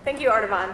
Thank you, Artavan.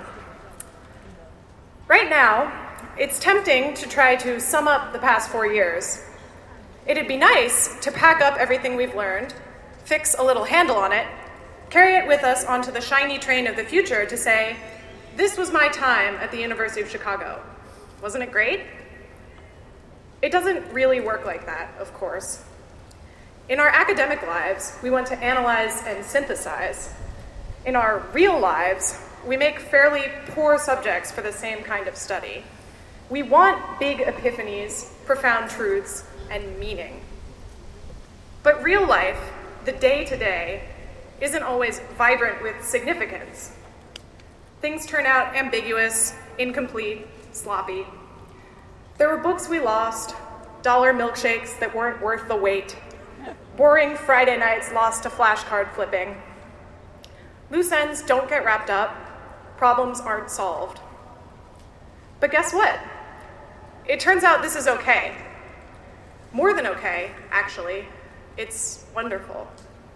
Right now, it's tempting to try to sum up the past 4 years. It'd be nice to pack up everything we've learned, fix a little handle on it, carry it with us onto the shiny train of the future to say, this was my time at the University of Chicago. Wasn't it great? It doesn't really work like that, of course. In our academic lives, we want to analyze and synthesize. In our real lives, we make fairly poor subjects for the same kind of study. We want big epiphanies, profound truths, and meaning. But real life, the day-to-day, isn't always vibrant with significance. Things turn out ambiguous, incomplete, sloppy. There were books we lost, dollar milkshakes that weren't worth the wait, boring Friday nights lost to flashcard flipping. Loose ends don't get wrapped up, problems aren't solved. But guess what? It turns out this is okay. More than okay, actually. It's wonderful.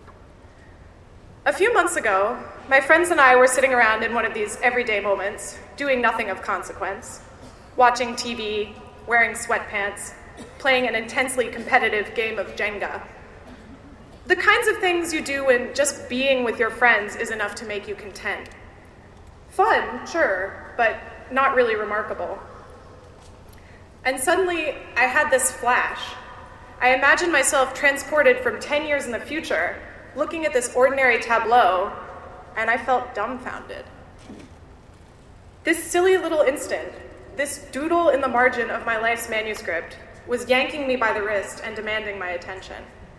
A few months ago, my friends and I were sitting around in one of these everyday moments, doing nothing of consequence, watching TV, wearing sweatpants, playing an intensely competitive game of Jenga. The kinds of things you do when just being with your friends is enough to make you content. Fun, sure, but not really remarkable. And suddenly, I had this flash. I imagined myself transported from 10 years in the future, looking at this ordinary tableau, and I felt dumbfounded. This silly little instant, this doodle in the margin of my life's manuscript, was yanking me by the wrist and demanding my attention.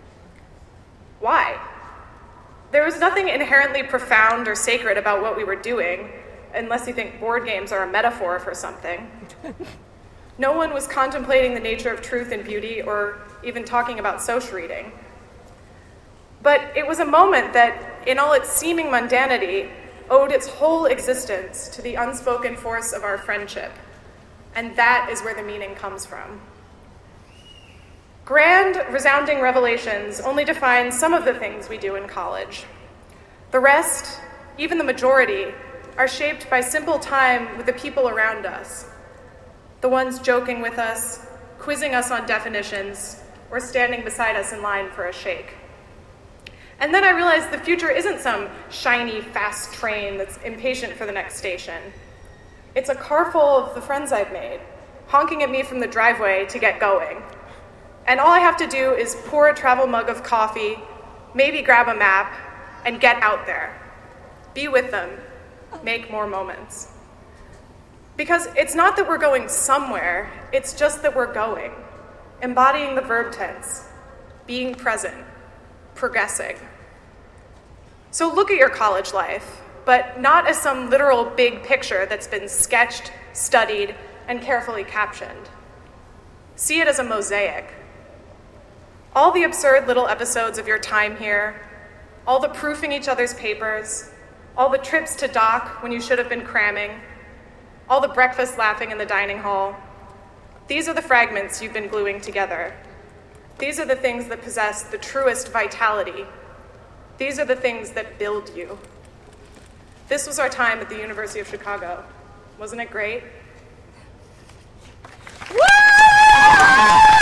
Why? There was nothing inherently profound or sacred about what we were doing, unless you think board games are a metaphor for something. No one was contemplating the nature of truth and beauty or even talking about social reading. But it was a moment that, in all its seeming mundanity, owed its whole existence to the unspoken force of our friendship. And that is where the meaning comes from. Grand, resounding revelations only define some of the things we do in college. The rest, even the majority, are shaped by simple time with the people around us. The ones joking with us, quizzing us on definitions, or standing beside us in line for a shake. And then I realized the future isn't some shiny, fast train that's impatient for the next station. It's a car full of the friends I've made, honking at me from the driveway to get going. And all I have to do is pour a travel mug of coffee, maybe grab a map, and get out there. Be with them. Make more moments. Because it's not that we're going somewhere, it's just that we're going. Embodying the verb tense. Being present. Progressing. So look at your college life, but not as some literal big picture that's been sketched, studied, and carefully captioned. See it as a mosaic. All the absurd little episodes of your time here, all the proofing each other's papers, all the trips to dock when you should have been cramming, all the breakfast laughing in the dining hall. These are the fragments you've been gluing together. These are the things that possess the truest vitality. These are the things that build you. This was our time at the University of Chicago. Wasn't it great? Woo!